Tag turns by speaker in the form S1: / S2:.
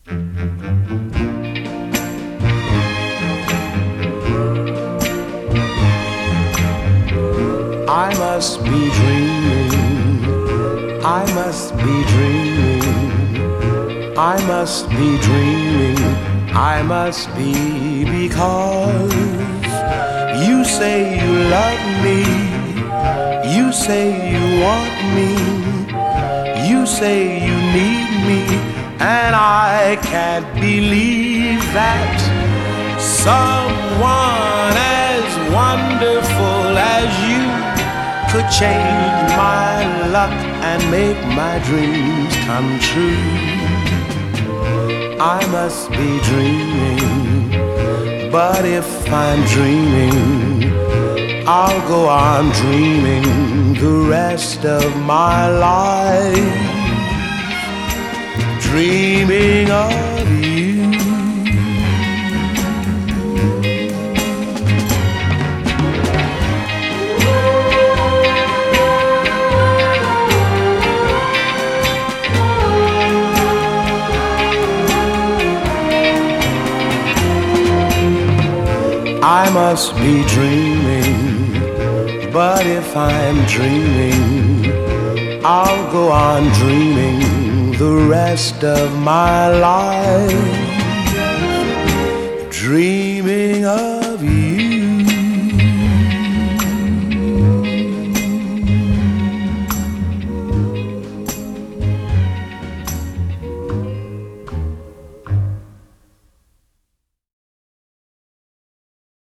S1: I must be dreaming, I must be dreaming, I must be dreaming, I must be, because you say you love me, you say you want me, you say you need me, and I can't believe that someone as wonderful as you could change my luck and make my dreams come true. I must be dreaming, but if I'm dreaming, I'll go on dreaming the rest of my life, dreaming of you. I must be dreaming, but if I'm dreaming, I'll go on dreaming the rest of my life, dreaming